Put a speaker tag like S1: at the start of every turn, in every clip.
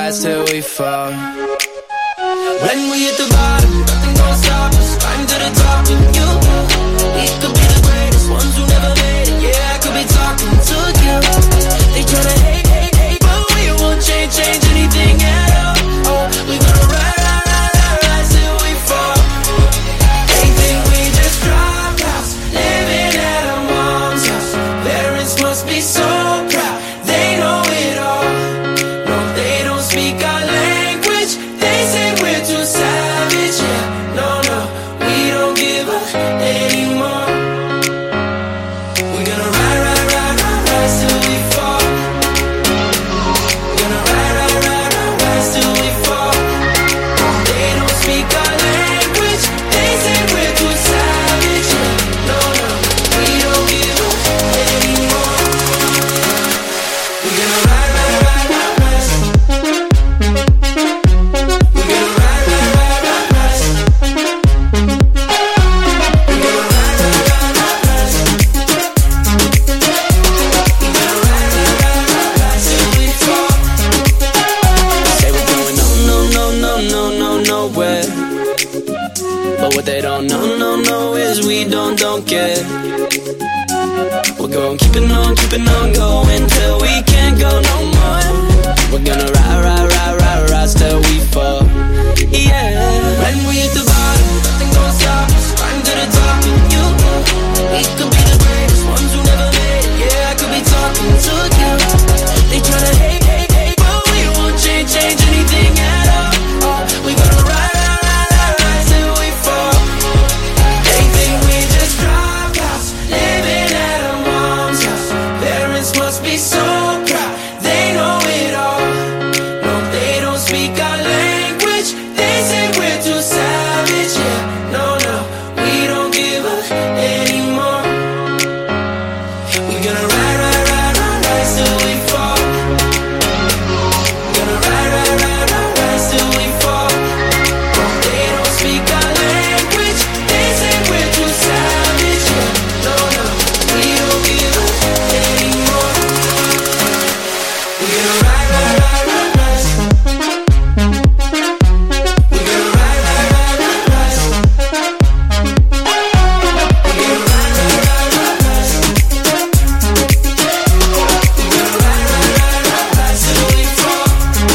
S1: rise till we fall. When we hit the bottom, nothing gon' stop us. Climb to the top and you we could be the greatest ones who never made it. Yeah, I could be talking to you. They tryna hate, but we won't change anything at all. Oh, we gonna rise till we fall. They think we just dropped out, living at our mom's house. Parents must be so proud, they know it all. No, they don't speak our language. They say we're too savage. Yeah, no, we don't give up anymore. We're gonna rise till we fall. We're gonna rise till we fall. They don't speak our language. They say we're too savage. Yeah, no, we don't give up anymore. We're gonna rise. But what they don't know is we don't care. We're gonna keep it on going till we can't go no more. We're gonna rise till we fall. Yeah. When we hit the bottom, nothing gon' stop us. Climb to the top and you we could be the greatest ones who never made it. Yeah, I could be talking to you. They tryna hate, but we won't change anything at all. Oh, we gonna rise till we fall. They think we just dropped out, living at our mom's house. Parents must be so proud, they know it all. No, they don't speak our language. They say we're too savage. Yeah, no, we don't give up anymore. We're gonna rise till we fall. We're gonna rise till we fall. They don't speak our language. They say we're too savage. Yeah, no, we don't give up anymore. We're gonna rise. We're gonna rise. We're gonna rise. Till we fall.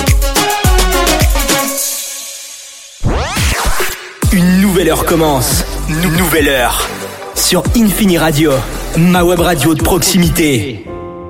S2: Une nouvelle heure commence. Nouvelle heure. Sur Infini Radio, ma web radio de proximité.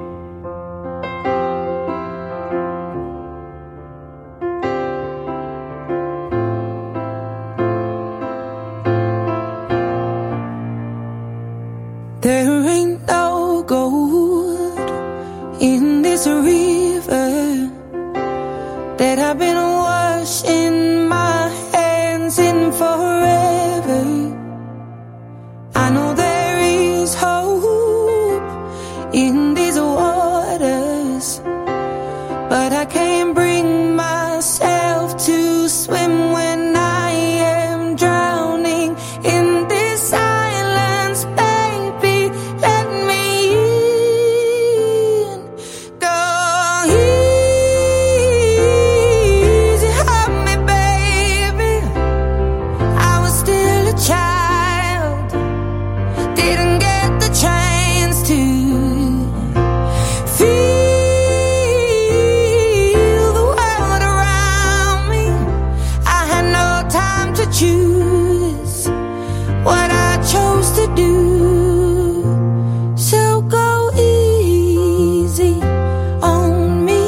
S3: There ain't no gold in this river that I've been washing my hands in forever. I know there is hope in these waters, but I can't bring myself to swim when I am drowning in this silence. Baby, let me in. Go easy, hold me, baby. I was still a child, didn't get the chance to feel the world around me. I had no time to choose what I chose to do. So go easy on me.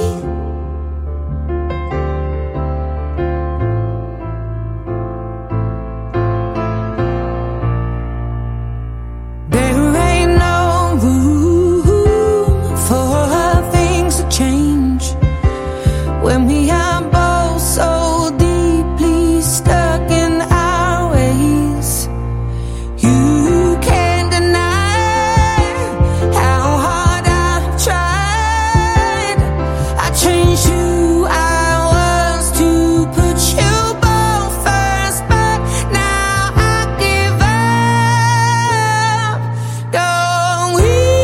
S3: There ain't no room for things to change when we are both so deeply stuck in our ways. You can't deny how hard I've tried. I changed who I was to put you both first, but now I give up. Go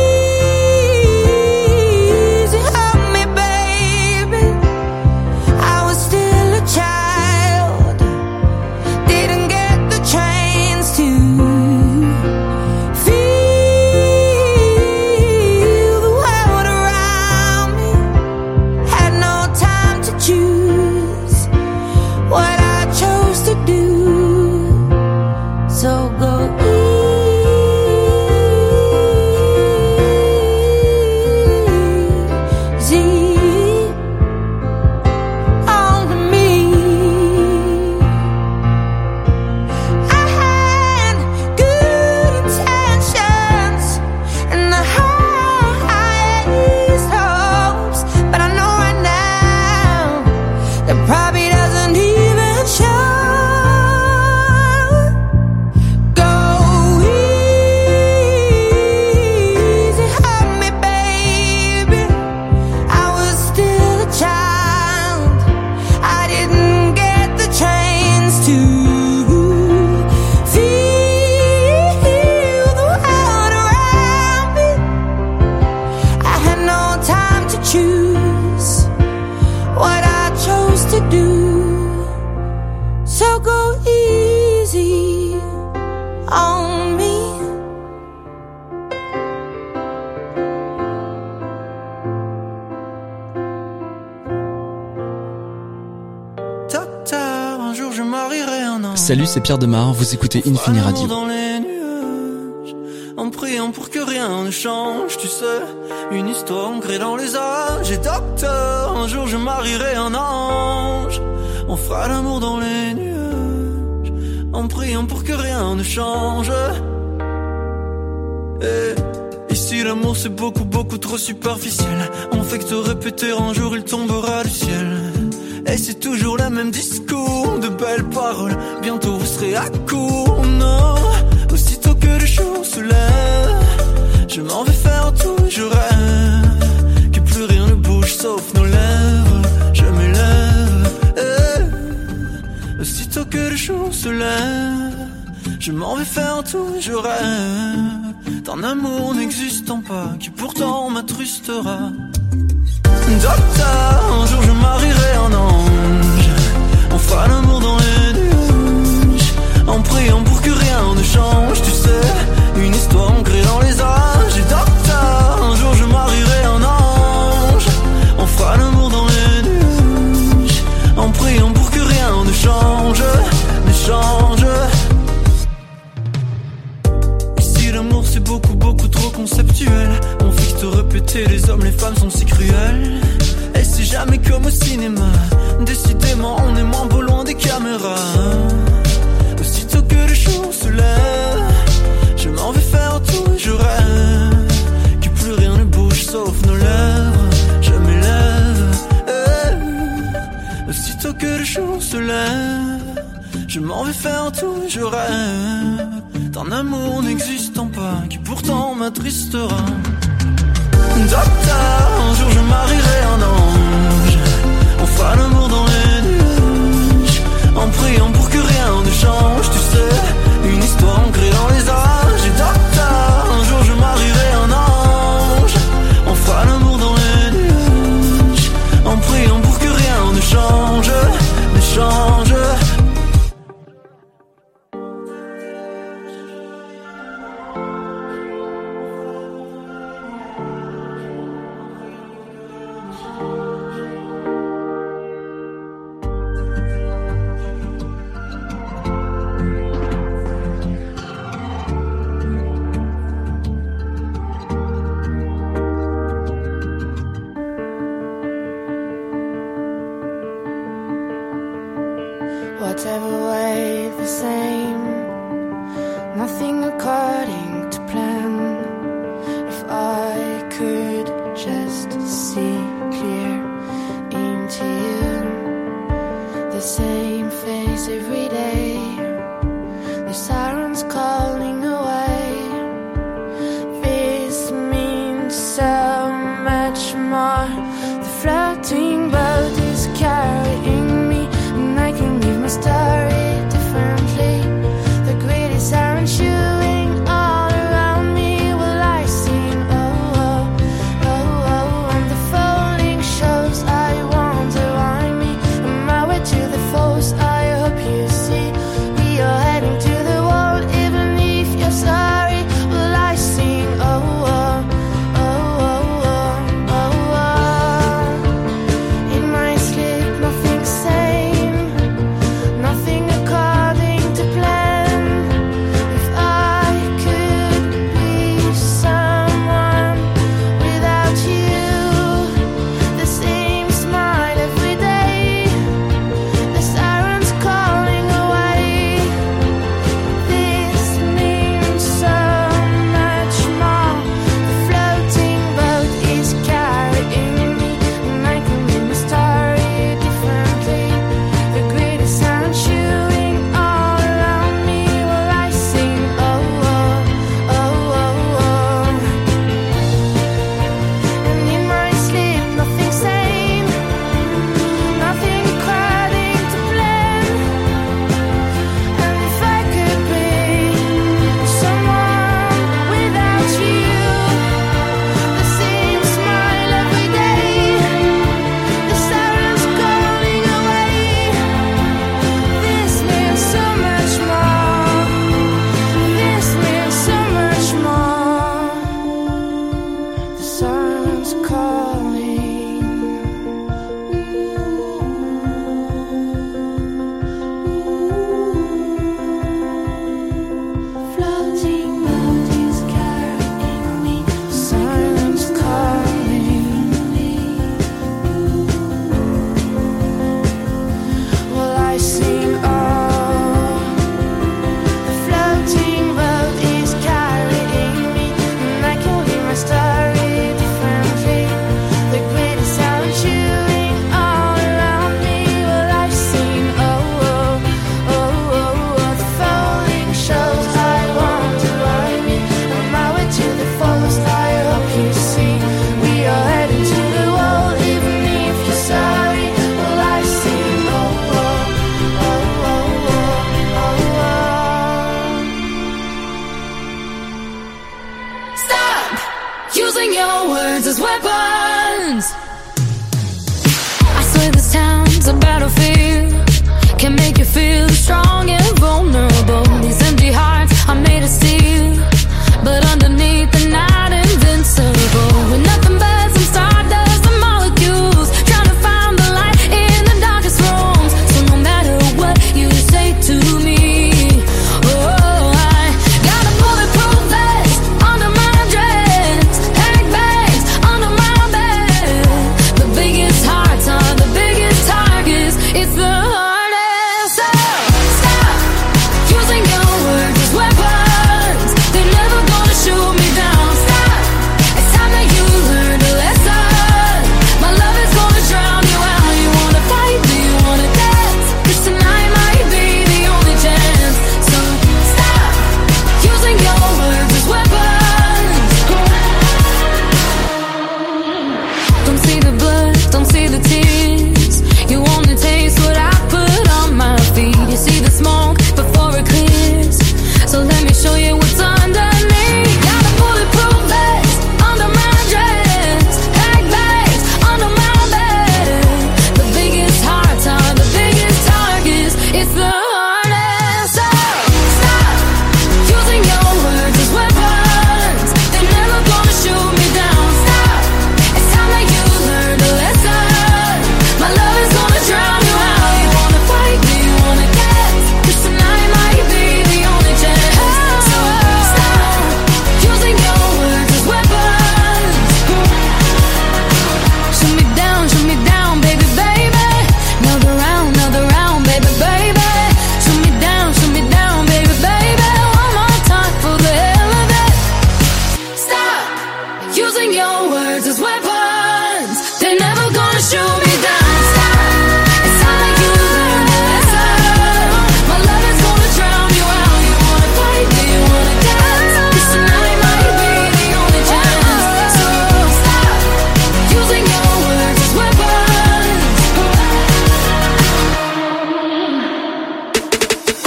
S3: easy on me, baby. I It probably doesn't even show.
S4: Salut, c'est Pierre Demar, vous écoutez Infini Radio.
S5: Dans les nuages, en priant pour que rien ne change, tu sais, une histoire ancrée dans les âges. Et docteur, un jour je marierai un ange. On fera l'amour dans les nuages, en priant pour que rien ne change. Et ici l'amour c'est beaucoup, beaucoup trop superficiel. On fait que te répéter, un jour il tombera du ciel. Et c'est toujours le même discours, de belles paroles, bientôt vous serez à court. Non, aussitôt que le jour se lève, je m'en vais faire tout, je rêve que plus rien ne bouge sauf nos lèvres. Je m'élève, aussitôt que le jour se lève, je m'en vais faire tout, je rêve d'un amour n'existant pas, qui pourtant m'attrustera. Docteur, un jour je marierai un ange. On fera l'amour dans les nuages, en priant pour que rien ne change. Tu sais, une histoire ancrée dans les âges. Et docteur, un jour je marierai un ange. On fera l'amour dans les nuages, en priant pour que rien ne change, ne change. Ici l'amour c'est beaucoup, beaucoup trop conceptuel. On fait que te répéter, les hommes, les femmes sont si cruels. Et c'est jamais comme au cinéma, décidément on est moins beau loin des caméras. Aussitôt que le jour se lève, je m'en vais faire tout, je rêve que plus rien ne bouge sauf nos lèvres. Je m'élève, aussitôt que le jour se lève, je m'en vais faire tout, je rêve d'un amour n'existant pas, qui pourtant m'attristera. Docteur, un jour je marierai un ange. On fera l'amour dans les nuages, en priant pour que rien ne change. Tu sais, une histoire ancrée dans les âges. Et docteur, un jour je marierai un ange. On fera l'amour dans les nuages, en priant pour que rien ne change, ne change.
S3: Whatever way the same, nothing according to plan. If I could just see clear into you, the same face every day, the sirens calling away. This means so much more. The floating boat is carrying me, and I can leave my story differently. The greedy siren chewing all around me. Will I sing? Oh, oh, oh, oh. And the falling shows I wonder why me. On my way to the falls, I hope you see.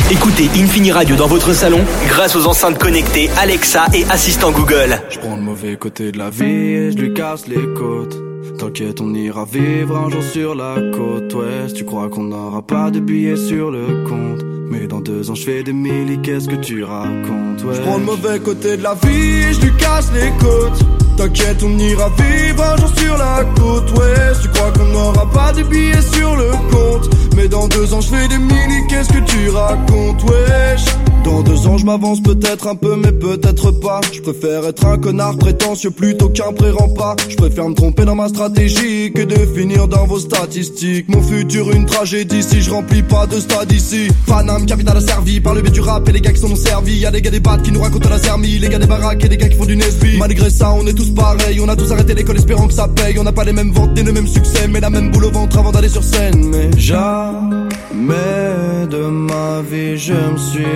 S2: Écoutez Infini Radio dans votre salon grâce aux enceintes connectées Alexa et assistant Google.
S5: Je prends le mauvais côté de la vie et je lui casse les côtes. T'inquiète, on ira vivre un jour sur la côte ouest. Tu crois qu'on n'aura pas de billets sur le compte, mais dans 2 ans je fais des milli, qu'est-ce que tu racontes, ouais. Je prends le mauvais côté de la vie et je lui casse les côtes. T'inquiète, on ira vivre un jour sur la côte ouest. Tu crois qu'on n'aura pas de billets sur le compte, mais dans 2 ans je fais des milli, qu'est-ce que tu racontes, wesh. Dans 2 ans je m'avance peut-être un peu mais peut-être pas. Je préfère être un connard prétentieux plutôt qu'un pré-rempart. Je préfère me tromper dans ma stratégie que de finir dans vos statistiques. Mon futur une tragédie si je remplis pas de stade ici. Paname, capitale asservie par le biais du rap et les gars qui sont non servis. Y'a des gars des battes qui nous racontent la zermie, les gars des baraques et des gars qui font du Nesby. Malgré ça on est tous pareils, on a tous arrêté l'école espérant que ça paye. On n'a pas les mêmes ventes ni le même succès, mais la même boule au ventre avant d'aller sur scène. Mais jamais de ma vie je me suis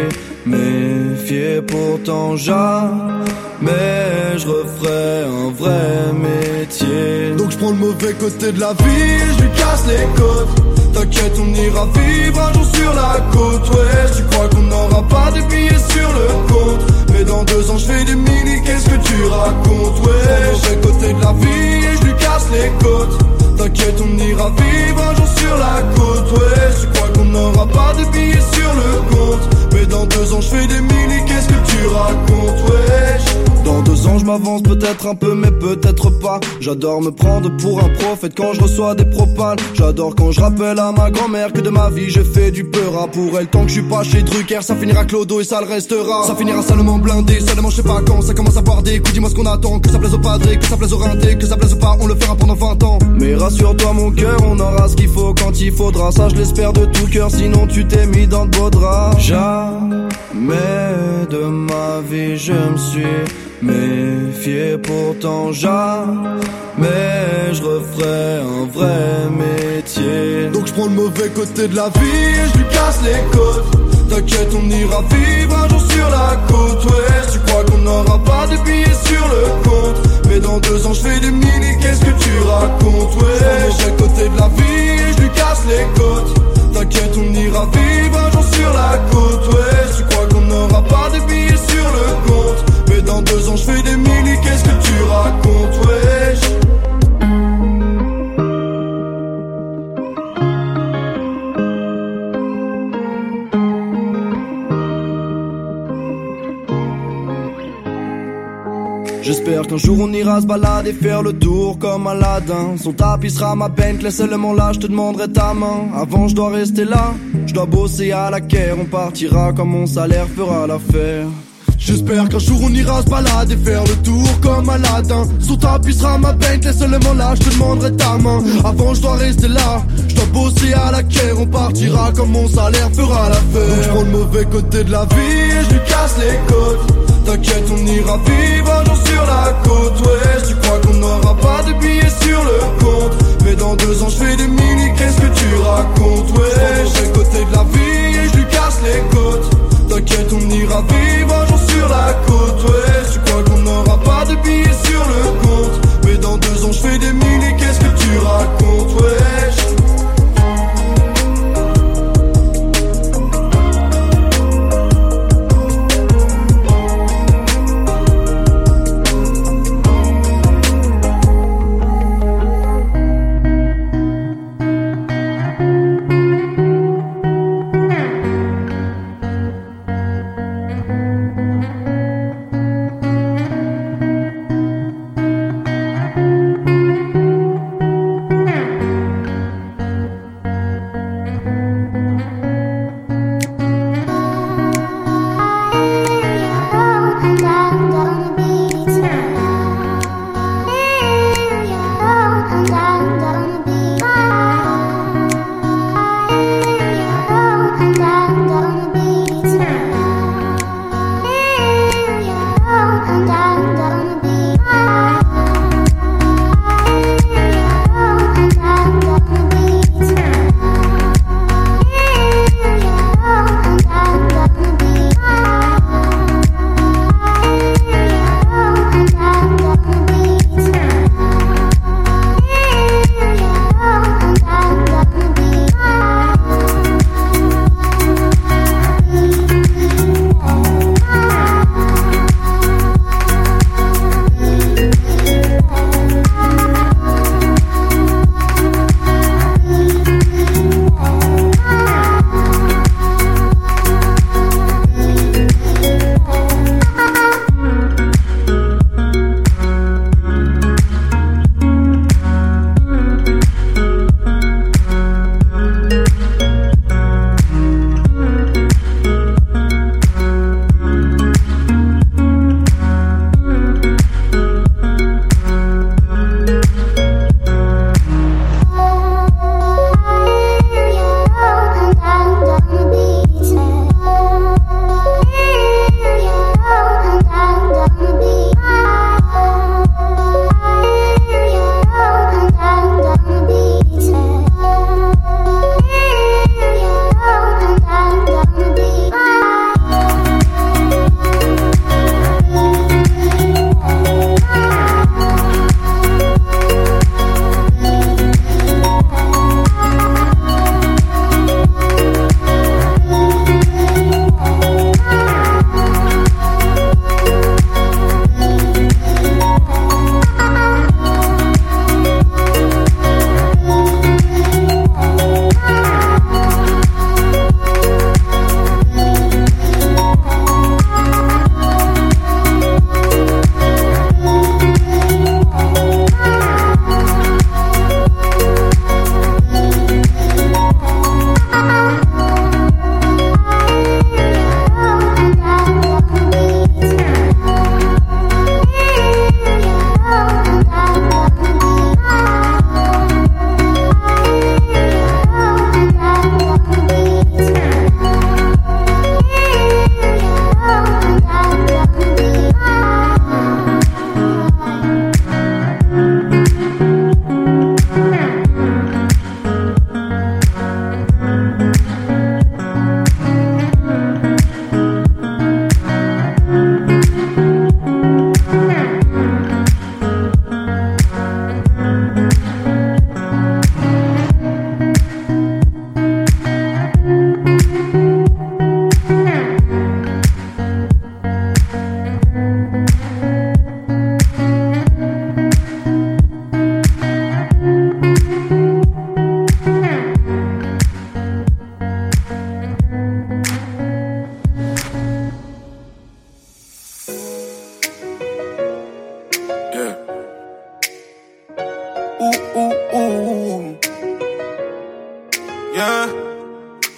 S5: méfié, pourtant jamais je referai un vrai métier. Donc je prends le mauvais côté de la vie et je lui casse les côtes. T'inquiète, on ira vivre un jour sur la côte ouest. Tu crois qu'on n'aura pas de billets sur le compte, mais dans 2 ans je fais des milli, qu'est-ce que tu racontes, ouais. Je prends le mauvais côté de la vie et je lui casse les côtes. T'inquiète, on ira vivre un jour sur la côte ouest. Tu crois qu'on n'aura pas de billets sur le compte, mais dans 2 ans je fais des milli, qu'est-ce que tu racontes, wesh. Dans 2 ans je m'avance peut-être un peu mais peut-être pas. J'adore me prendre pour un prophète quand je reçois des propales. J'adore quand je rappelle à ma grand-mère que de ma vie j'ai fait du peur à pour elle. Tant que je suis pas chez Drucker, ça finira clodo et ça le restera. Ça finira salement blindé, seulement je sais pas quand ça commence à boire des coups. Dis-moi ce qu'on attend, que ça plaise au padré, que ça plaise au rinté, que ça plaise ou pas, on le fera pendant 20 ans. Mais rassure-toi mon cœur, on aura ce qu'il faut quand il faudra. Ça je l'espère de tout cœur, sinon tu t'es mis dans de beaux draps. Jamais de ma vie je me suis méfié, pourtant jamais je referai un vrai métier. Donc je prends le mauvais côté de la vie et je lui casse les côtes. T'inquiète, on ira vivre un jour sur la côte ouest. Tu crois qu'on n'aura pas de billets sur le compte, mais dans 2 ans je fais des milli, qu'est-ce que tu racontes, ouais. Je prends le mauvais côté de la vie et je lui casse les côtes. T'inquiète, on ira vivre un jour sur la côte ouest. Tu crois qu'on n'aura pas de billets sur le compte, mais dans 2 ans je fais des milli, qu'est-ce que tu racontes, wesh. J'espère qu'un jour on ira se balader, faire le tour comme Aladdin. Son tapis sera ma Bentley, seulement là je te demanderai ta main. Avant je dois rester là, je dois bosser à la caire. On partira quand mon salaire fera l'affaire. J'espère qu'un jour on ira se balader, faire le tour comme Aladdin. Son tapis sera ma Bentley, seulement là je te demanderai ta main. Avant je dois rester là, je dois bosser à la caire. On partira quand mon salaire fera l'affaire. Donc je prends le mauvais côté de la vie et je lui casse les côtes. T'inquiète, on ira vivre un jour sur la côte ouest. Tu crois qu'on n'aura pas de billets sur le compte, mais dans 2 ans je fais des milli, qu'est-ce que tu racontes, ouais. Je prends le côté de la vie et je lui casse les côtes. T'inquiète, on ira vivre un jour sur la côte ouest. Tu crois qu'on n'aura pas de billets sur le compte, mais dans 2 ans je fais des milli, qu'est-ce que tu racontes, wesh.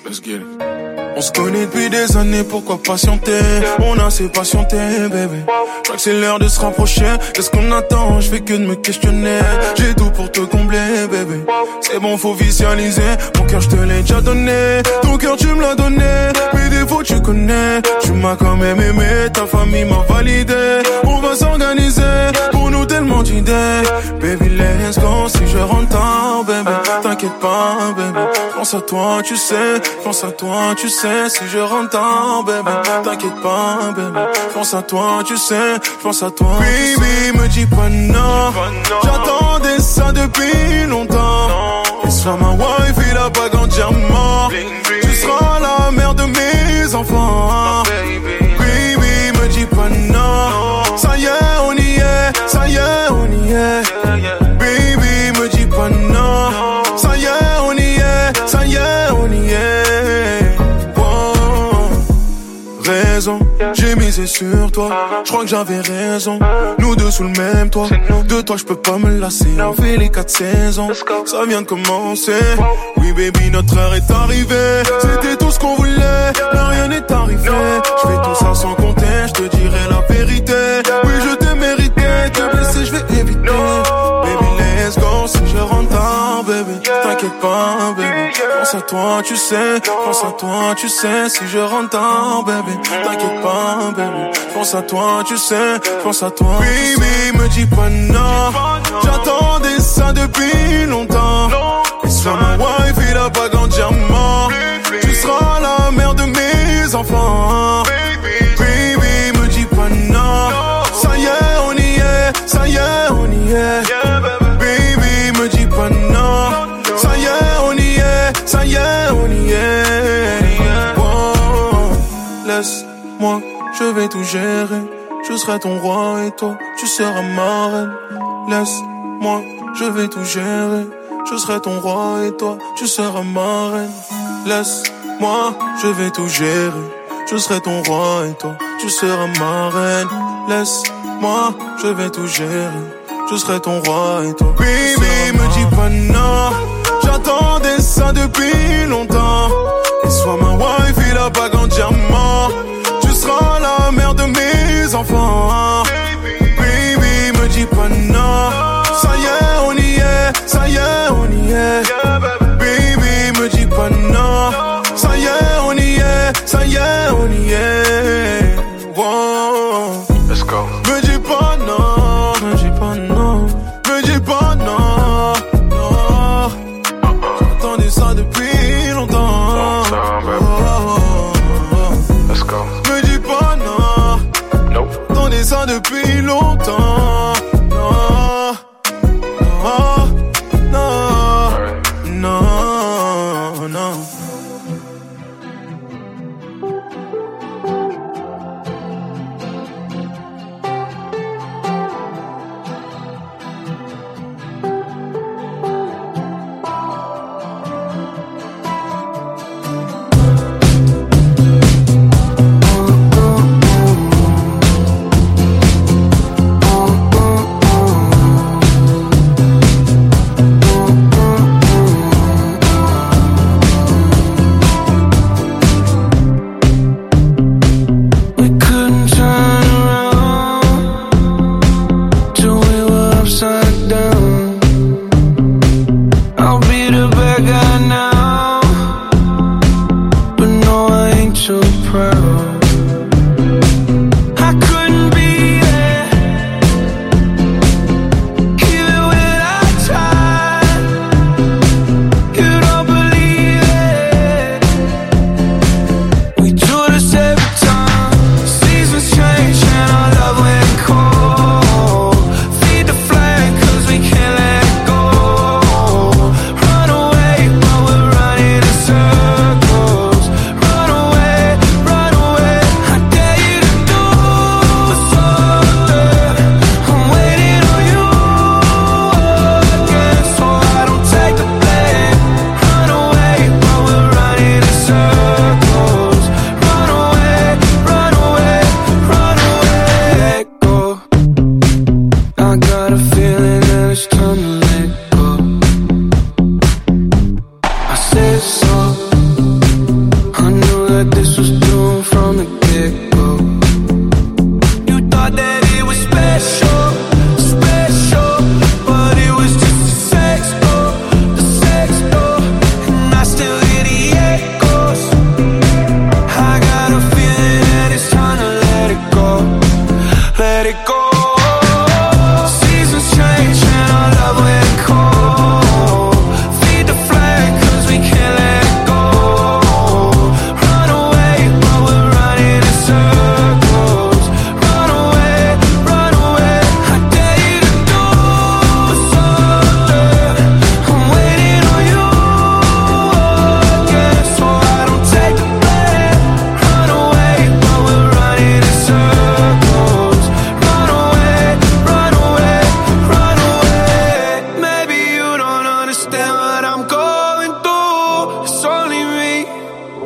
S6: Let's get it. On se connaît depuis des années, pourquoi patienter? On a assez patienté, bébé. Je crois que c'est l'heure de se rapprocher. Qu'est-ce qu'on attend? Je fais que de me questionner. J'ai tout pour te combler, bébé. C'est bon, faut visualiser. Mon cœur, je te l'ai déjà donné. Ton cœur, tu me l'as donné. Mes défauts, tu connais. Tu m'as quand même aimé. Ta famille m'a validé. On va s'organiser. Pour nous, tellement d'idées. Baby, let's go. Si je rentre tard, bébé. T'inquiète pas, bébé. Pense à toi, tu sais. Pense à toi, tu sais. Si je rentre tard, bébé, t'inquiète pas, bébé. Pense à toi, tu sais, pense à toi. Baby, me dis pas non. J'attendais ça depuis longtemps. Et sois ma wife et la bague en diamant. Tu seras la mère de mes enfants. Baby, me dis pas non. Ça y est, on y est. Ça y est, on y est. Baby, me dis pas non. Ça y est, on y est. Ça y est, on y est. J'ai misé sur toi, je crois que j'avais raison. Nous deux sous le même toit, de toi je peux pas me lasser. On fait les 4 saisons, ça vient de commencer. Oui baby, notre heure est arrivée. C'était tout ce qu'on voulait, mais rien n'est arrivé. Je fais tout ça sans compter, je te dirai la vérité. Oui je t'ai mérité, te blesser je vais éviter. Baby let's go, si je rentre tard baby. T'inquiète pas baby, pense à toi tu sais. Pense à toi tu sais, si je rentre tard baby. T'inquiète pas baby, pense à toi tu sais. Pense à toi baby, me dis pas non. J'attendais ça depuis longtemps. Et sois ma wife et la bague en diamant. Tu seras la mère de mes enfants. Baby, me dis pas non. Ça y est, on y est. Ça y est, on y est. Baby, me dis pas non. Ça y est, on y est. Ça y est, on y est. Laisse-moi, je vais tout gérer. Je serai ton roi et toi, tu seras ma reine. Laisse-moi, je vais tout gérer. Je serai ton roi et toi, tu seras ma reine. Laisse-moi, je vais tout gérer. Je serai ton roi et toi, tu seras ma reine. Laisse-moi, je vais tout gérer. Je serai ton roi et toi. Baby, me dis pas non. J'attendais ça depuis longtemps. Et sois ma wife et la bague en diamant. Tu seras la mère de mes enfants. Baby, me dis pas non. Ça y est, on y est. Ça y est, on y est. Baby, me dis pas non. Ça y est, on y est. Ça y est, on y est. Wow. Let's go. Me dis pas non. Me dis pas non. Me dis pas non. Non. J'attendais ça depuis longtemps.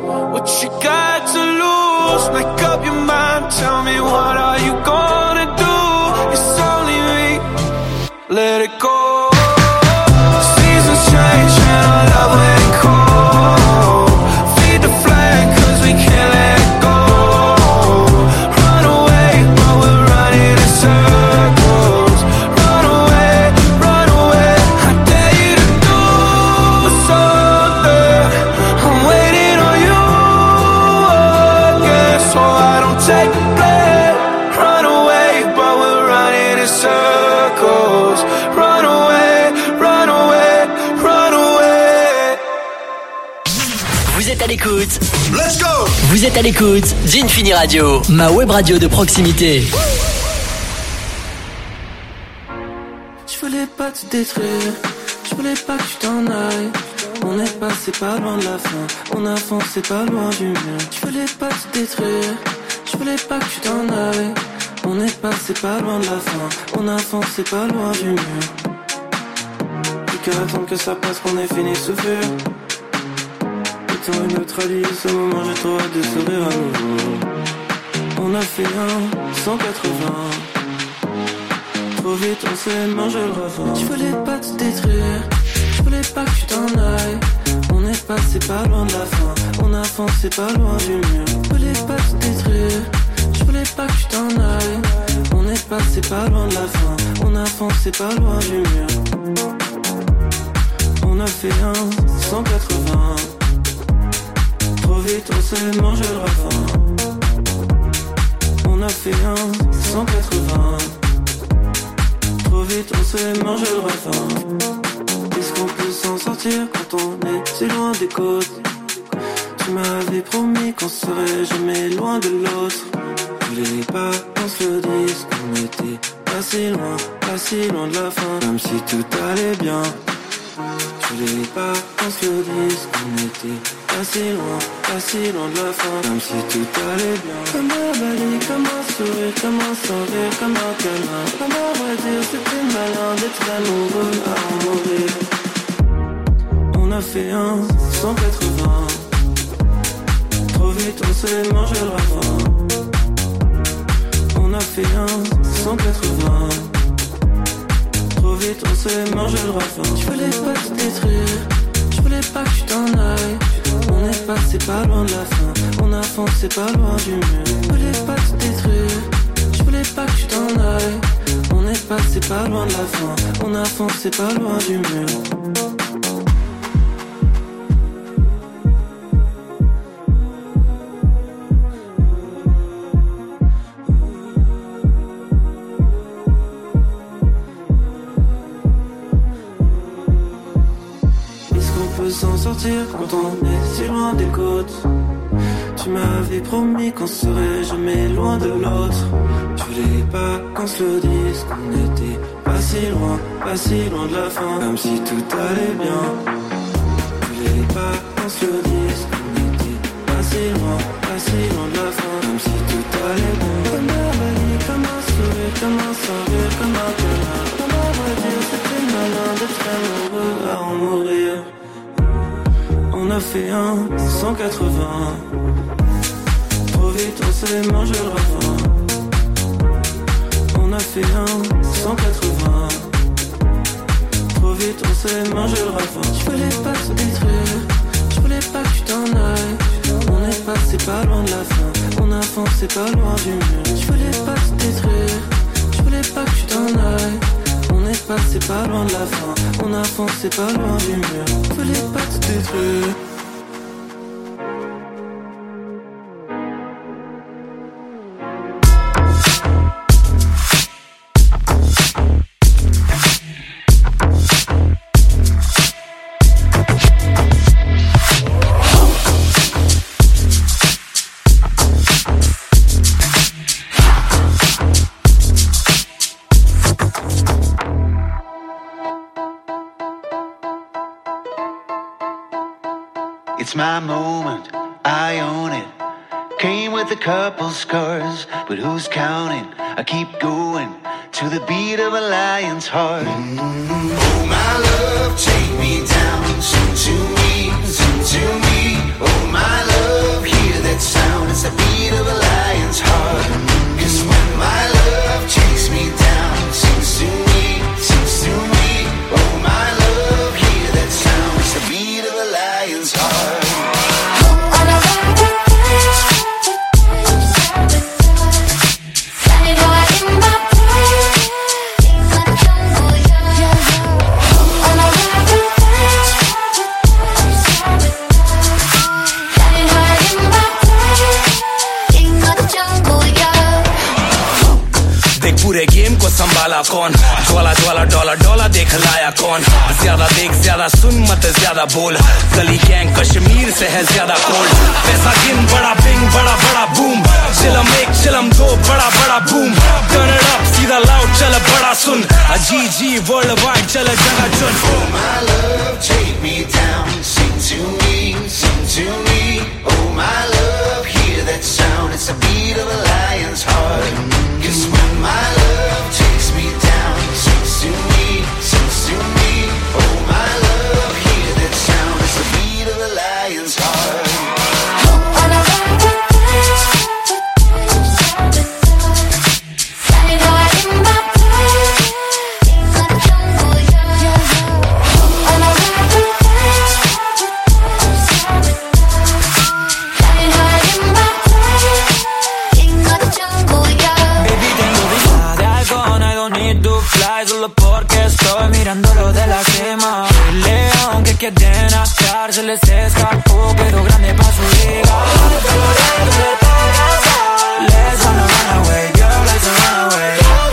S5: What you got to lose? Make up your mind, tell me what are you gonna do? It's only me, let it go. Seasons change and our love ain't cold. Feed the flame cause we can't let it go. Run away but we're running in circles. Run away, I dare you to do something. I'm waiting on you again, so I don't take the blame. Run away but we're running in circles. Run away, run away, run away.
S2: Vous êtes à l'écoute. Let's go. Vous êtes à l'écoute d'Infini Radio, ma web radio de proximité.
S5: Je voulais pas te détruire, je voulais pas que tu t'en ailles. On est passé pas loin de la fin, on a foncé pas loin du mur. Je voulais pas te détruire, je voulais pas que tu t'en ailles. On est passé pas loin de la fin, on a foncé pas loin du mur. Plus qu'à attendre que ça passe qu'on ait fini de souffrir. Autant neutraliser ce moment, j'ai trop hâte de sourire à nouveau. On a fait 180. Trop vite on s'est mangé le refrain. Je voulais pas te détruire, je voulais pas que tu t'en ailles. On est passé pas loin de la fin, on a foncé pas loin du mur. Je voulais pas te détruire, je voulais pas que tu t'en ailles. On est passé pas loin de la fin, on a foncé pas loin du mur. On a fait 180. Trop vite on s'est mangé le refrain. On a fait 180. Trop vite on s'est mangé le refrain. Est-ce qu'on peut s'en sortir quand on est si loin des côtes? Tu m'avais promis qu'on serait jamais loin de l'autre. Je voulais pas qu'on se le dise, qu'on était pas si loin de la fin. Comme si tout allait bien. Je voulais pas qu'on se le dise, qu'on était pas si loin de la fin. Comme si tout allait bien. Comme un balai, comme un sourire, comme un sourire, comme un câlin. Comme un vrai dire, c'était malin d'être amoureux à en mourir. On a fait 180. Trop vite on s'est mangé le refrain. On a fait 180. Trop vite on s'est mangé le refrain. Je voulais pas te détruire, je voulais pas que tu t'en ailles. On est passé pas loin de la fin, on a foncé pas loin du mur. Je voulais pas te détruire, je voulais pas que tu t'en ailles. On est passé pas loin de la fin, on a foncé pas loin du mur. S'en sortir quand on est si loin des côtes. Tu m'avais promis qu'on serait jamais loin de l'autre. Je voulais pas qu'on se le dise, qu'on était pas si loin de la fin. Comme si tout allait bien. Je voulais pas qu'on se le dise, qu'on était pas si loin de la fin. Comme si tout allait bien. Comme un balai, comme un sourire, comme un sourire, comme un câlin. Comme un vrai dire, c'était malin d'être amoureux à en mourir. On a fait 180. Trop vite on s'est mangé le refrain. On a fait 180. Trop vite on s'est mangé le refrain. Je voulais pas te détruire, je voulais pas que tu t'en ailles. On est passé pas loin de la fin, on a foncé pas loin du mur. Je voulais pas te détruire, je voulais pas que tu t'en ailles. On est passé pas loin de la fin, on a foncé pas loin du mur. Je voulais pas te détruire.
S7: It's my moment, I own it. Came with a couple scars, but who's counting? I keep going to the beat of a lion's heart. Oh my love, take me down, sing to me, sing to me. Oh my love.
S8: वाला कौन ज्वाला ज्वाला डॉला डॉला देख लाया कौन ज्यादा देख ज्यादा सुन मत ज्यादा बोल गली गैंग कश्मीर से है ज्यादा कोल्ड पैसा गिन बड़ा बिंग बड़ा बड़ा बूम चिलम एक चिलम दो बड़ा बड़ा बूम टर्न इट अप सीधा लाउड चल बड़ा सुन जी जी वर्ल्ड वाइड चल जगह चुन
S7: Oh my love take me down sing to me oh my love hear that sound it's the beat of a lion's heart 'cause when my love takes me down sing to me oh my love hear that sound it's the beat of a lion's heart
S5: Solo porque estoy mirándolo de la cima. El león que quieren achar se les escapó, quedó grande pa' su liga. Let's run away, girl, let's run away.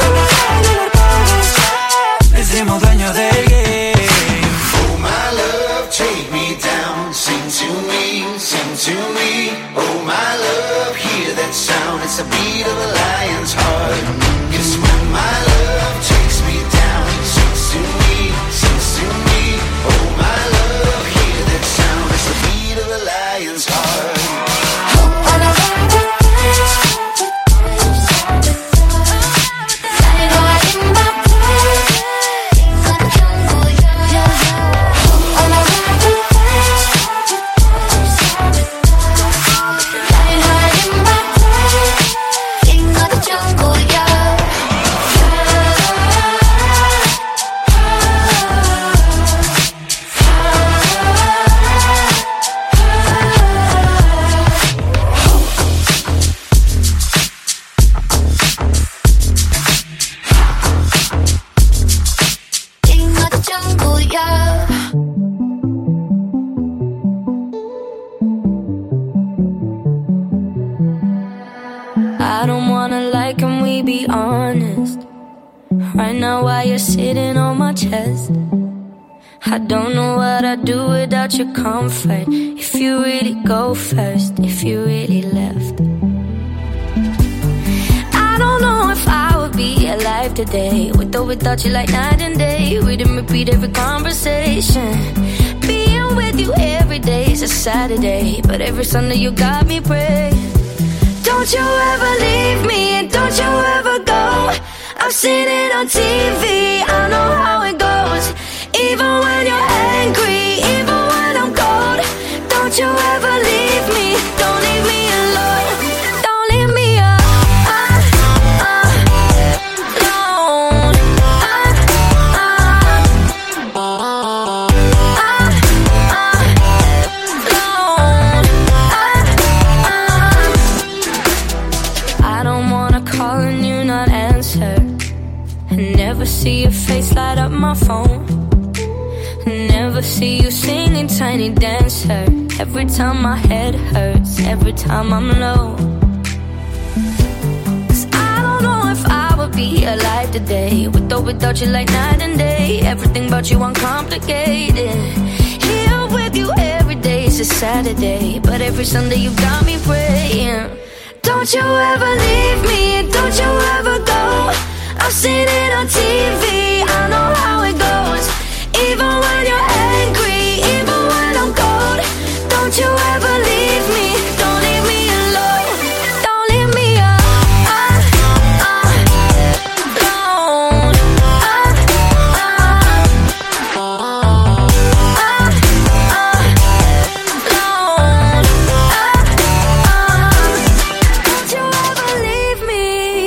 S5: Le hicimos dueño del game.
S7: Oh my love, take me down, sing to me, oh my love, hear that sound, it's the beat of a lion's heart. 'Cause when my love takes me down, sing to me, oh my love, hear that sound, it's the beat of a lion's heart.
S3: I don't wanna lie, can we be honest? Right now while you're sitting on my chest, I don't know what I'd do without your comfort. If you really go first, if you really left, I don't know if I would be alive today, with or without you like night and day. We didn't repeat every conversation. Being with you every day is a Saturday, but every Sunday you got me praying. Don't you ever leave me and don't you ever go. I've seen it on TV, I know how it goes. Even when you're angry, even when I'm cold. Don't you ever leave me, don't leave me alone. Don't leave me alone. I don't wanna call and you not answer. Never see your face light up my phone. Never see you singing Tiny Dancer. Every time my head hurts, every time I'm low. 'Cause I don't know if I would be alive today, with or without you like night and day. Everything about you uncomplicated. Here with you every day is a Saturday, but every Sunday you got me praying. Don't you ever leave me, don't you ever go. I've seen it on TV, I know how it goes. Even when you're angry, even when I'm cold. Don't you ever leave me, don't leave me alone. Don't leave me alone. Don't you ever leave me,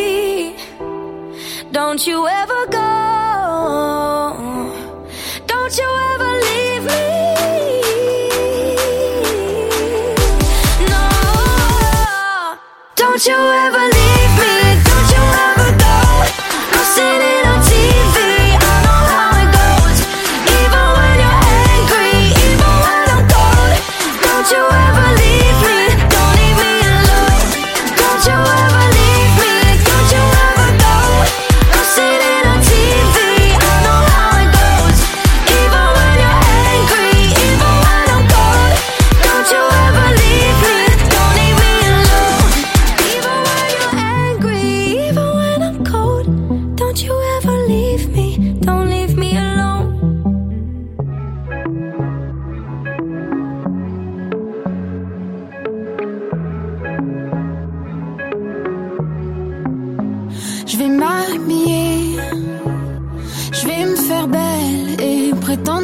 S3: don't you ever go. Don't you ever leave me. No. Don't you ever leave me. Don't you ever go. I've seen it on TV. I know how it goes. Even when you're angry, even when I'm cold. Don't you ever leave me. Don't leave me alone. Don't you ever leave me. Don't you ever go. I've seen it on TV.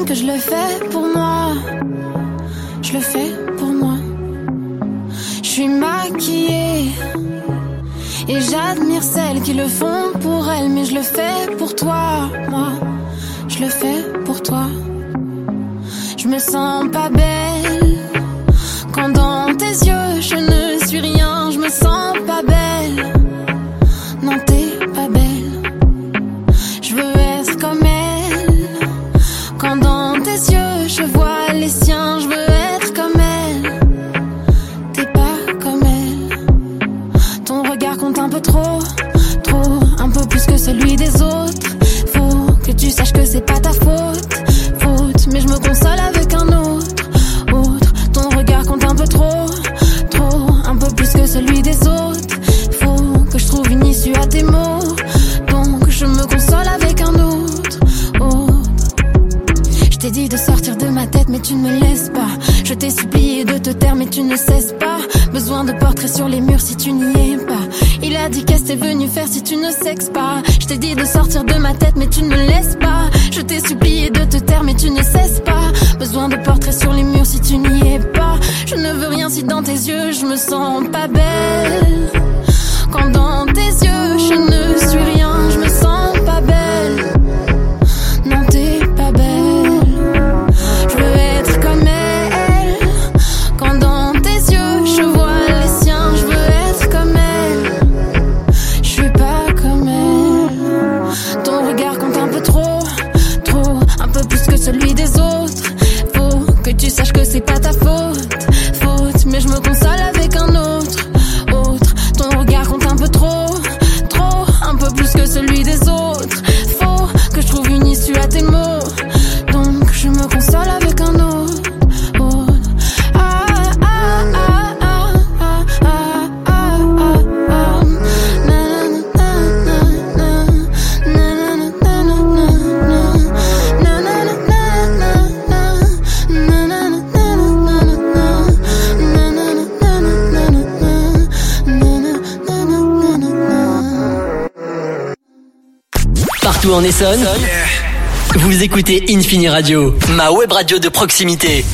S3: compte que je le fais pour moi. Je le fais pour moi. Je suis maquillée et j'admire celles qui le font pour elles, mais je le fais pour toi, moi. Je le fais pour toi. Je me sens pas belle quand dans tes yeux je ne suis rien. Je me sens pas belle. Non, t'es pas belle. Je veux être comme elle. Quand dans tes yeux je vois les siens, je veux être comme elle. T'es pas comme elle. Ton regard compte un peu trop, trop, un peu plus que celui des autres. Faut que tu saches que c'est pas ta faute, mais je me console avec un autre. Ton regard compte un peu trop, trop, un peu plus que celui des autres. Faut que je trouve une issue à tes mots, donc je me console avec un autre. Je t'ai dit de sortir de ma tête mais tu ne me laisses pas. Je t'ai supplié de te taire mais tu ne cesses pas. Besoin de portraits sur les murs si tu n'y es pas. Il a dit qu'est-ce que t'es venu faire si tu ne sexes pas. Je t'ai dit de sortir de ma tête mais tu ne me laisses pas. Je t'ai supplié de te taire mais tu ne cesses pas. Besoin de portraits sur les murs si tu n'y es pas. Je ne veux rien si dans tes yeux je me sens pas belle. Quand dans tes yeux je ne suis rien, je me sens pas belle. Non, t'es pas belle. Je veux être comme elle. Quand dans tes yeux je vois les siens, je veux être comme elle. Je suis pas comme elle. Ton regard compte un peu trop, trop, un peu plus que celui des autres. Faut que tu saches que c'est pas ta faute, mais je me console avec un autre. Ton regard compte un peu trop, trop, un peu plus que celui des autres. Faut que je trouve une issue à tes mots, donc je me console avec un autre.
S2: Partout en Essonne, vous écoutez Infini Radio, ma web radio de proximité.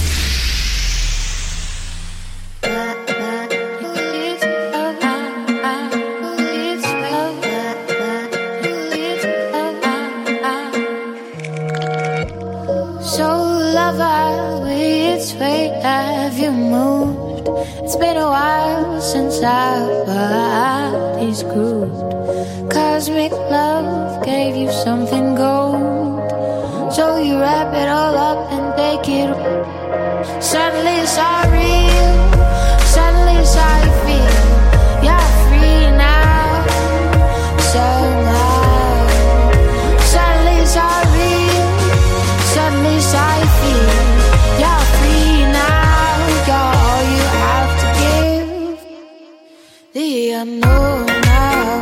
S3: So lover, which way have you moved? It's been a while since our bodies grooved. Cosmic love gave you something gold, so you wrap it all up and take it. Suddenly it's all real, suddenly it's how you feel. You're free now, somehow. Suddenly it's all real, suddenly it's how you feel. You're free now, you're all you have to give. The unknown now.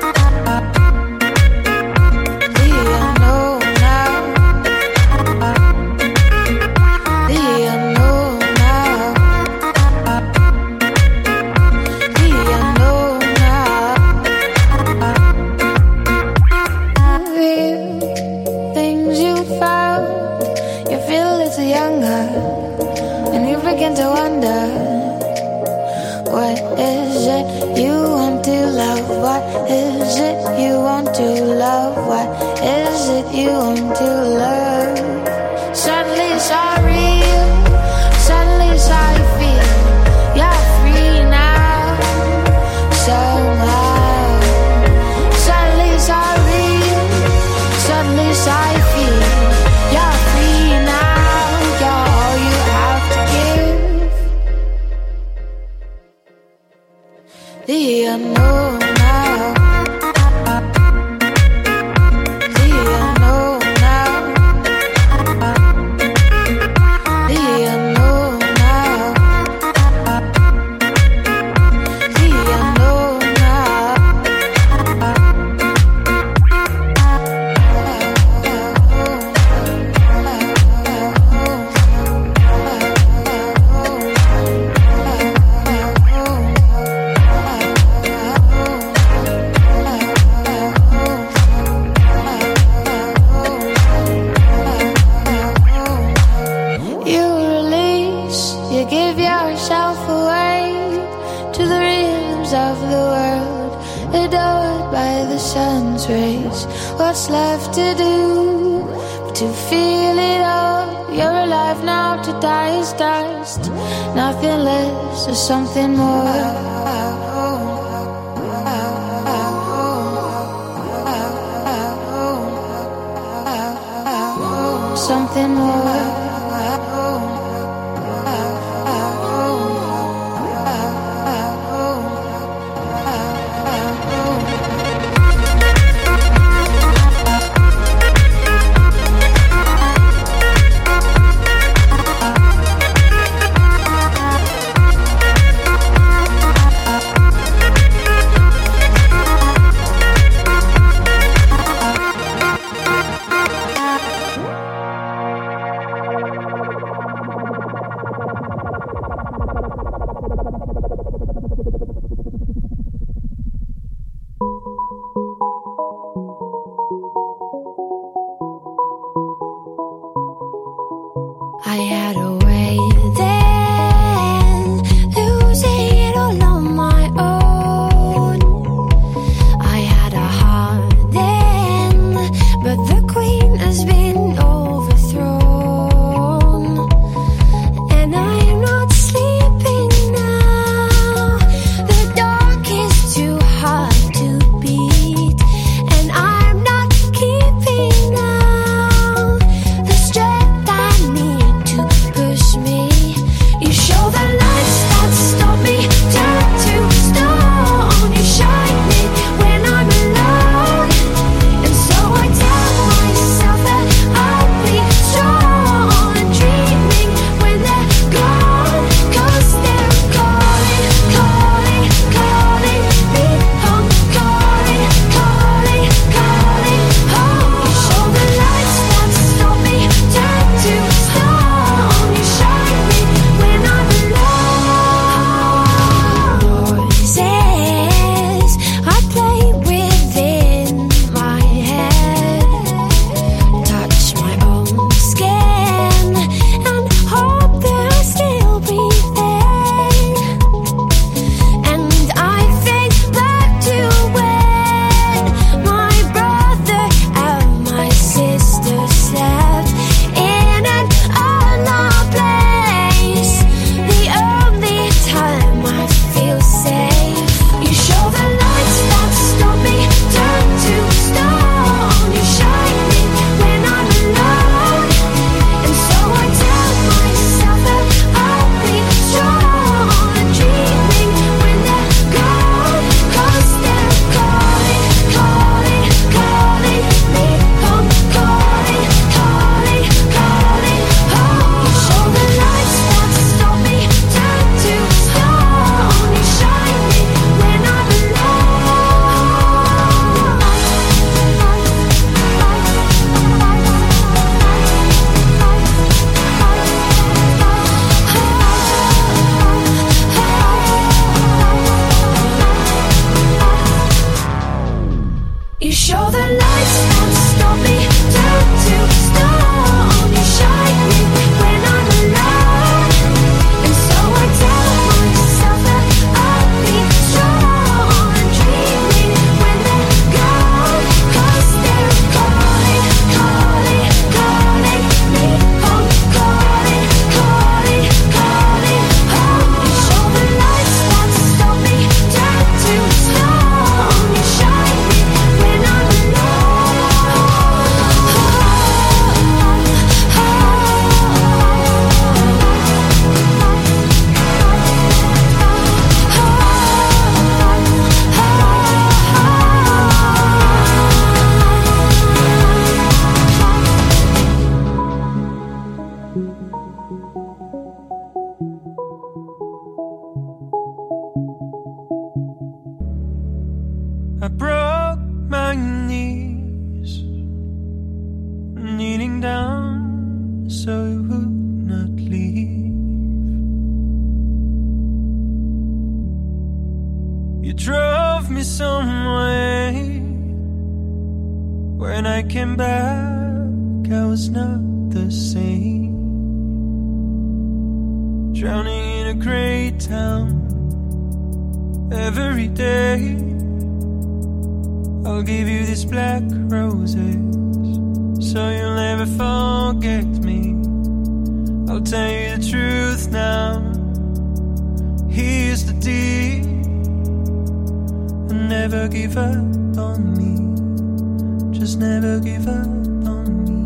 S3: To wonder, what is it you want to love? What is it you want to love? What is it you want to love? Suddenly it's all real, suddenly it's how you feel. You're free now, somehow. Suddenly it's all real, suddenly it's how you feel. You're free now, you're all you have to give. The unknown now. The unknown now. The unknown now. The unknown now. to the rhythms of the world, adored by the sun's rays. What's left to do but to feel it all? You're alive now, to die is dust. Nothing less or something more. Something more. I had a way then, losing it all on my own. I had a heart then, but the queen has been overthrown. And I am not sleeping now, the dark is too hard to beat. And I'm not keeping now the strength I need to push me. You show the lights that stop me, turn to stone. You shine me when I'm alone, and so I tell myself that I'll be strong. And dreaming when they're gone, 'cause they're calling, calling, calling me home. Calling, calling, calling home. You show the lights that stop me, turn to stone. You shine me when I'm alone. Voices I play within my head, touch my own skin and hope that I'll still be there. And I think back to when my brother and my sister slept in an unknown place. The only time I feel safe. You show the lights that stop me, turn to stone. You shine me when I'm alone, and so I tell myself that I'll be strong. And dreaming when they're gone, 'cause they're calling, calling, calling me home. Calling, calling, calling home. You show the lights that stop me, turn to stone. You shine me when I'm You show the lights that stop me, turn to stone. You shine me when I'm alone, and so I tell myself that I'll be strong. And dreaming when they're gone, 'cause they're calling, calling, calling me home. Calling, calling, calling home. You show the lights that stop me, turn to stone. You shine me when I'm
S5: I broke my knees, kneeling down so you would not leave. You drove me somewhere. When I came back, I was not the same. Drowning in a great town, every day I'll give you these black roses so you'll never forget me. I'll tell you the truth now. Here's the deal. Never give up on me. Just never give up on me.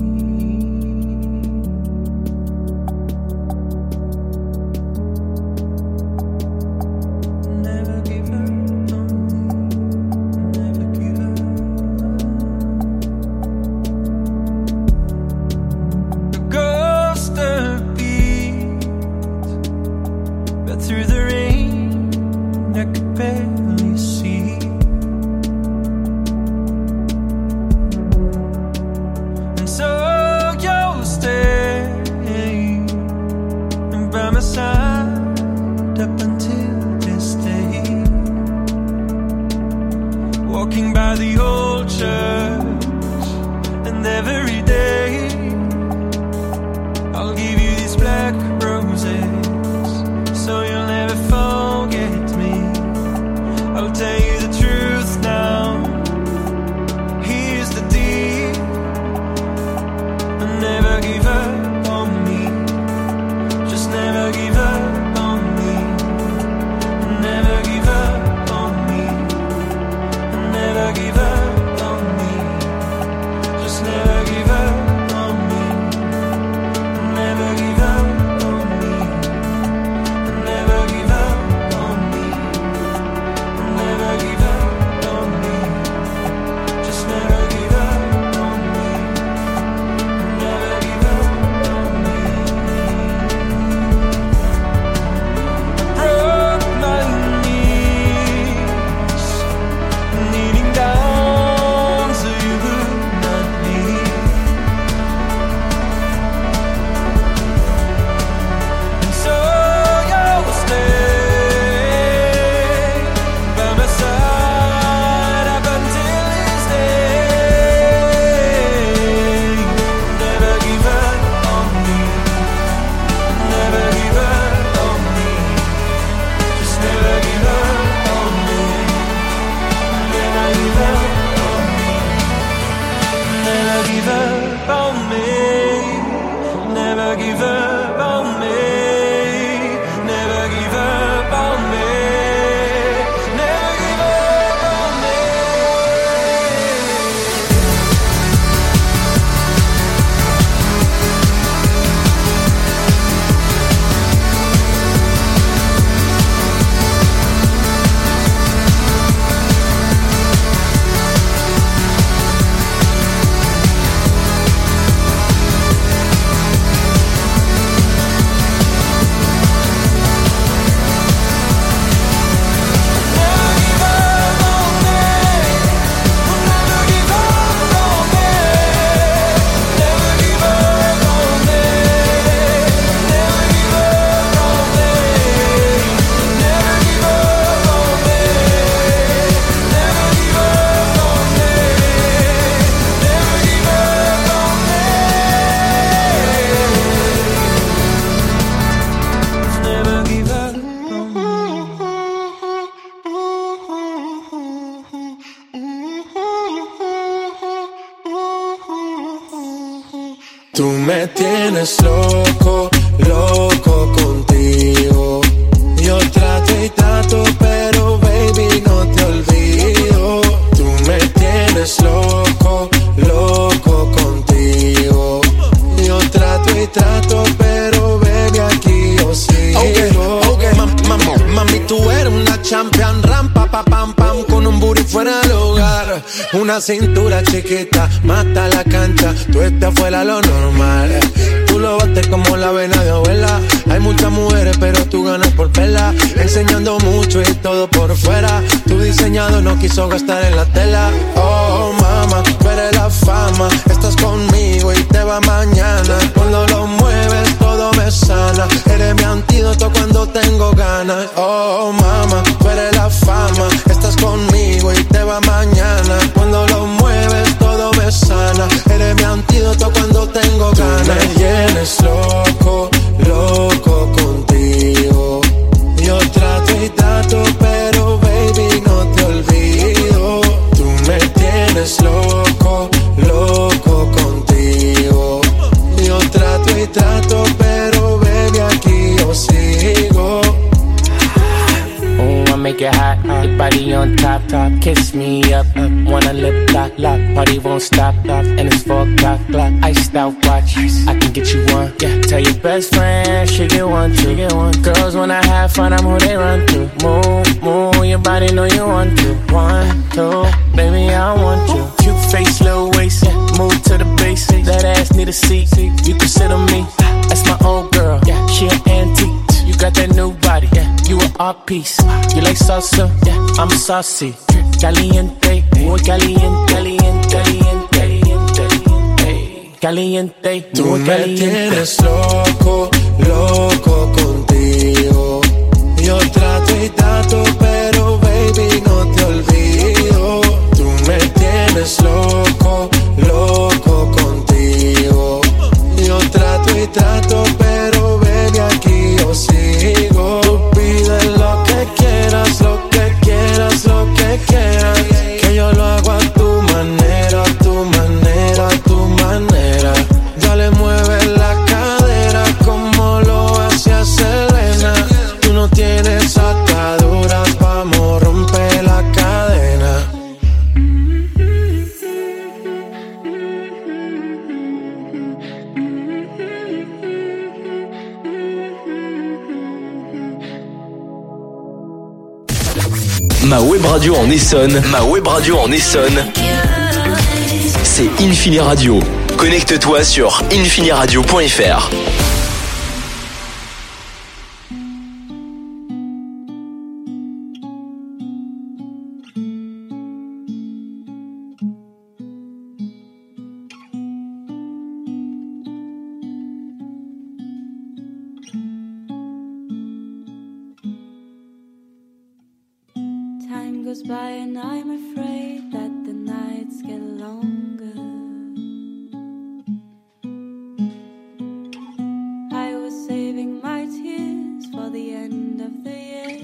S5: Never give up on me. Never give up. The ghost of beat, but through the rain I could barely see. And so you'll stay by my side up until this day. Walking by the old church, and every day I'll give you these black roses so you'll never forget me. I'll tell you the truth now. Here's the deal. Never give up on me. Just never give up on me. Never give up on me. Never give up on me. Just never give up on me. Never give up on me. Never give up on me. Never give up on me. Just never give up on me. Never give up on me. I broke my knees, kneeling down so you would not leave. And so you'll stay by my side up until this day. Never give up on me. Never give up on me. Just never give up on me. Never give up on me. Never give up on me. Never give up on me. Never give up on me. Never give up on me.
S9: Tú me tienes loco, loco contigo. Yo trato y trato, pero baby no te olvido. Tú me tienes loco, loco contigo. Yo trato y trato, pero baby aquí yo sigo. Okay, mami, tú eres una champion, rampa, pa, pam, pam, con un booty fuera del hogar. Una cintura chiquita, mata la cancha, tú estás fuera lo normal. Tú lo bates como la vena de abuela. Hay muchas mujeres, pero tú ganas por vela. Enseñando mucho y todo por fuera. Tu diseñador no quiso gastar en la tela. Oh, mama, tú eres la fama. Estás conmigo y te va mañana. Cuando lo mueves, todo me sana. Eres mi antídoto cuando tengo ganas. Oh, mama, tú eres la fama. Estás conmigo y te va mañana. Cuando lo mueves, todo me sana. Eres mi antídoto cuando tengo ganas. Tú me tienes loco, loco contigo. Yo trato y trato, pero
S10: get hot. Your body on top, kiss me up. Wanna lip lock, party won't stop. And it's 4 o'clock, iced out watch. I can get you one, yeah. Tell your best friend, she get one too. Girls when I have fun, I'm who they run to. Move, your body know you want to. 1, 2, baby I want you. Cute face, little waist, yeah. Move to the base. That ass need a seat, you can sit on me. That's my old girl, yeah. She an antique. You got that new body, yeah. You an art piece. You like salsa, yeah. I'm saucy. Caliente, muy caliente, caliente, caliente, caliente, caliente.
S9: Tú me tienes loco, loco contigo. Yo trato y trato, pero baby no te olvido. Tú me tienes loco, loco contigo. Yo trato y trato, pero baby aquí yo sigo. Tú pides lo que quieras, lo que quieras, lo que quieras. Que yo lo hago a tu manera, a tu manera, a tu manera. Dale, mueve la cadera como lo hacía Selena. Tú no tienes ataduras, vamos, rompe la cadena.
S2: Ma web radio en Essonne, c'est Infini Radio. Connecte-toi sur infiniradio.fr.
S3: Time goes by and I'm afraid that the nights get longer. I was saving my tears for the end of the year.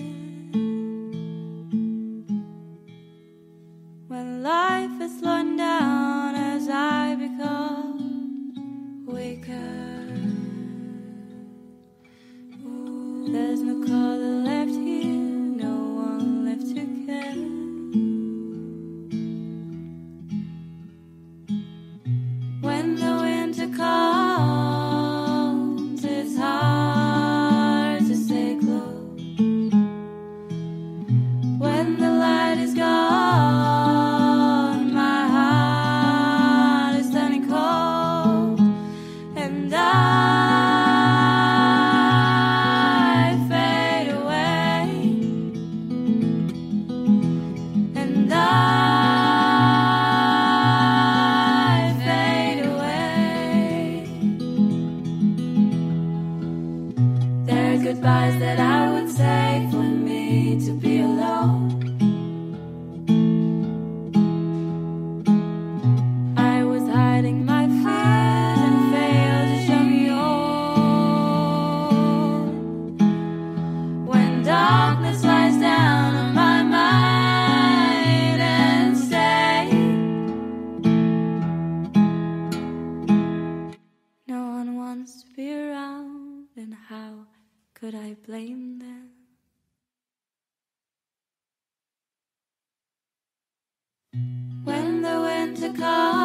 S3: When life is slowing down as I become weaker. There's no color left here, no one left to care. When the winter comes, it's hard to stay close. When the light is gone, my heart is turning cold, and I fade away, and I fade away. There are goodbyes that I would say for me to be alone. I was hiding my fears and failed to show me all. When darkness lies down on my mind and stay, no one wants to be around, and how could I blame them? When the winter comes,